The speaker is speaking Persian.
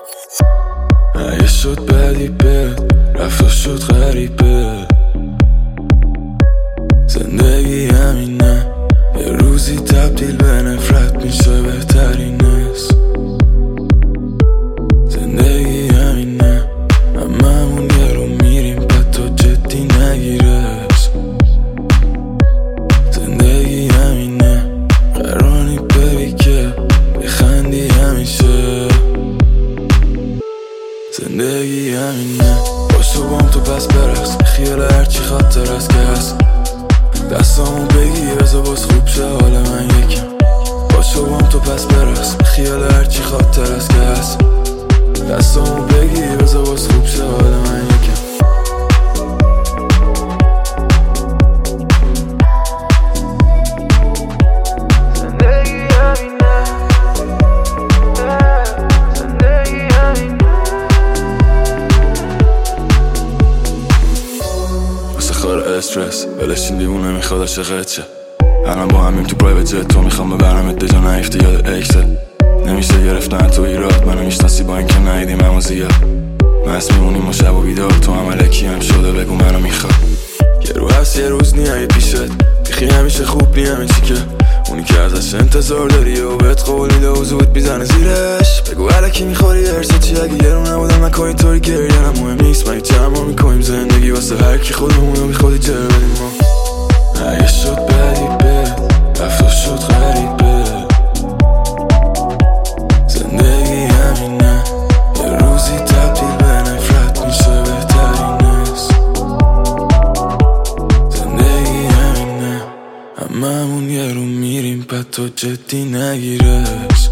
اگه شد بدی بد رفت و شد غریبه، زندگی همینه، یه روزی تبدیل به نفرت میشه بهترین است. زندگی همینه، هممون یه رو میریم بعد تو جدی نگیرش. زندگی همینه، قراری ببی که بخندی همیشه. زندگی همینه، باشو بام تو پس برقص، خیال هرچی خاطر است که هست. دستامو بگی بذار باز خوب شه حال من یکم. باشو بام تو پس برقص، خیال هرچی خاطر است که هست. دستامو بگی بذار باز خوب شه حال من یکم. استرس ولشین دیوونه میخواد عاشقت شه. الان با همیم تو پرایوت جت، تو میخوام ببرمت دجا نیفتی یاد اکسل. نمیشه گرفتن تو ایراد، منو میشناسی با اینکه ندیدیم همو زیاد. مست میمونیم و شب و بیدار، تو هم الکی هم شده بگو منو میخواد. یه رو هست یه روز نیایی پیشت، بیخی همیشه خوب نی همین چی که اونی که ازش انتظار داری و بهت قول میده و زود میزنه زیرش. بگو الکی میخوری هرسه چی، اگه یه رو نبودم نکن اینطوری گریه هم مهم نیست. من چه ما میکنیم زندگی واسه هرکی خودمونو بی خودی جر بدیم ما. اگه شد بدی بد رفت و شد غریبه، زندگی همینه، یه روزی تبدیل به نفرت میشه بهترین است. زندگی همینه، هممون یه رو میریم بعد تو جدی نگیرش.